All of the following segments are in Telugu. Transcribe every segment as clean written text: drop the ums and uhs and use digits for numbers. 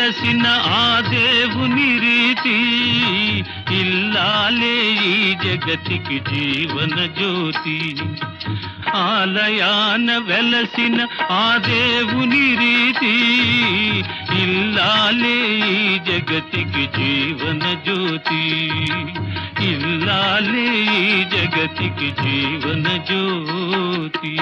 వెలసిన ఆ దేవుని రీతి, ఇల్లాలే ఈ జగతికి జీవన జ్యోతి. ఆలయాన వెలసిన ఆ దేవుని రీతి, ఇల్లాలే ఈ జగతికి జీవన జ్యోతి. ఇల్లాలే ఈ జగతికి జీవన జ్యోతి.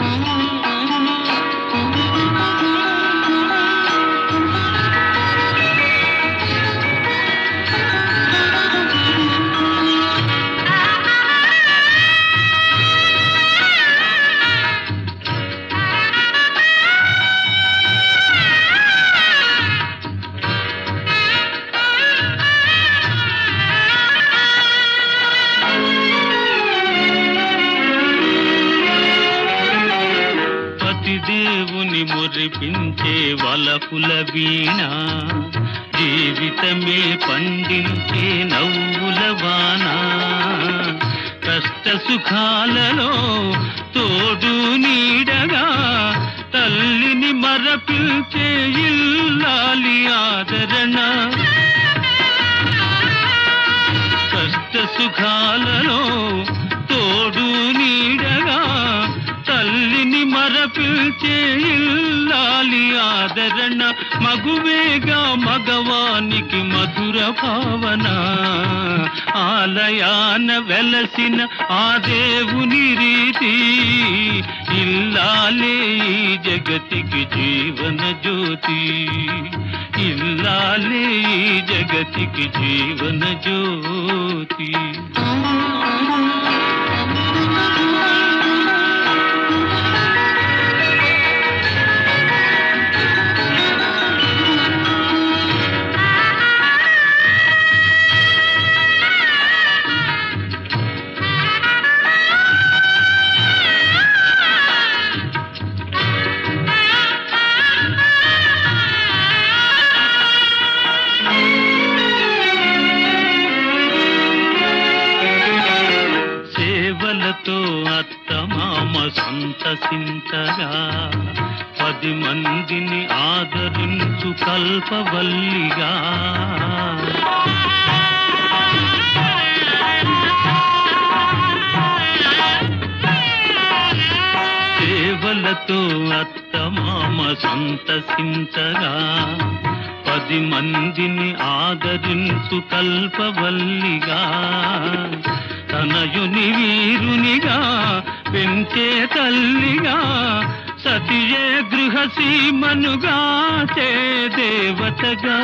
దేవుని మురిపించే వలపుల వీణ, జీవితమే పండించే నవ్వుల వాన. కష్ట సుఖాలలో తోడు నీడగా తల్లిని మరపించే ఇల్లాలి ఆదరణ. కష్ట సుఖాలలో తోడు నీడగా తల్లిని మరపిల్చే ఇల్లాలి ఆదరణ. మగువేగా మగవానికి మధుర భావన, ఆలయాన వెలసిన ఆ దేవుని రీతి, ఇల్లాలే ఈ జగతికి జీవన జ్యోతి. ఇల్లాలే ఈ జగతికి జీవన జ్యోతి. సేవలతో అత్తమామ సంతసించగా, 10 మందిని ఆదరించు కల్పవల్లిగా. సేవలతో అత్తమామ సంతసించగా, 10 మందిని ఆదరించు కల్పవల్లిగా. తనయుని వీరునిగా పెంచే తల్లిగా, సతియే గృహసీమనుగా చే దేవతగా.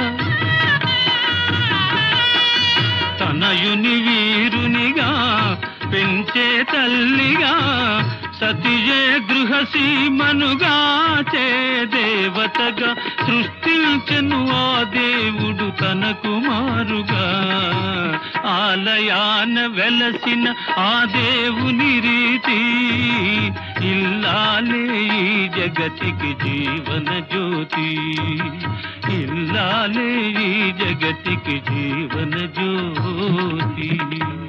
తనయుని వీరునిగా పెంచే తల్లిగా, సతియే గృహసీమనుగా చే దేవతగా. సృష్టించెను ఆ దేవుడు తన కుమారుగా, ఆలయాన వెలసిన ఆ దేవుని రీతి, ఇల్లాలే ఈ జగతికి జీవన జ్యోతి. ఇల్లాలే ఈ జగతికి జీవన జ్యోతి.